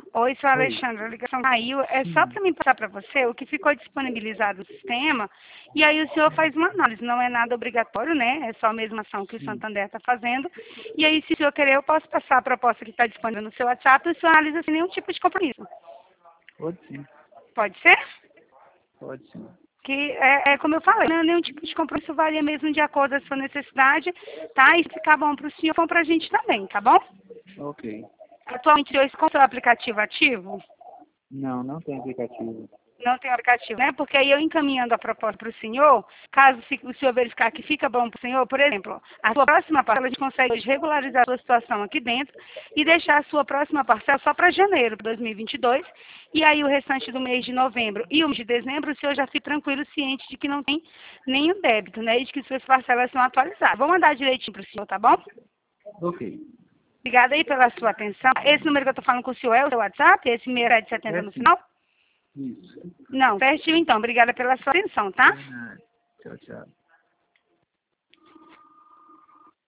Oi, sou a Oi. Alexandra, a ligação caiu. É só Sim. para mim passar para você o que ficou disponibilizado no sistema, e aí o senhor faz uma análise. Não é nada obrigatório, né? É só a mesma ação que o Sim. Santander está fazendo. E aí, se o senhor querer, eu posso passar a proposta que está disponível no seu WhatsApp e o senhor analisa sem nenhum tipo de compromisso. Pode sim. Pode ser? Pode sim. Que é como eu falei, não é nenhum tipo de compromisso, varia mesmo de acordo com a sua necessidade, tá? E se ficar bom para o senhor, bom para a gente também, tá bom? Ok. Atualmente, hoje, com o seu aplicativo ativo? Não, não tem aplicativo. Não tem aplicativo, né? Porque aí eu encaminhando a proposta para o senhor, caso o senhor verificar que fica bom para o senhor, por exemplo, a sua próxima parcela a gente consegue hoje regularizar a sua situação aqui dentro e deixar a sua próxima parcela só para janeiro de 2022, e aí o restante do mês de novembro e o mês de dezembro, o senhor já fica tranquilo, ciente de que não tem nenhum débito, né? E de que suas parcelas são atualizadas. Vou mandar direitinho para o senhor, tá bom? Ok. Obrigada aí pela sua atenção. Esse número que eu estou falando com o senhor é o seu WhatsApp? Esse 6770 É no sim. final? Isso. Não, certinho então. Obrigada pela sua atenção, tá? De nada. Tchau, tchau.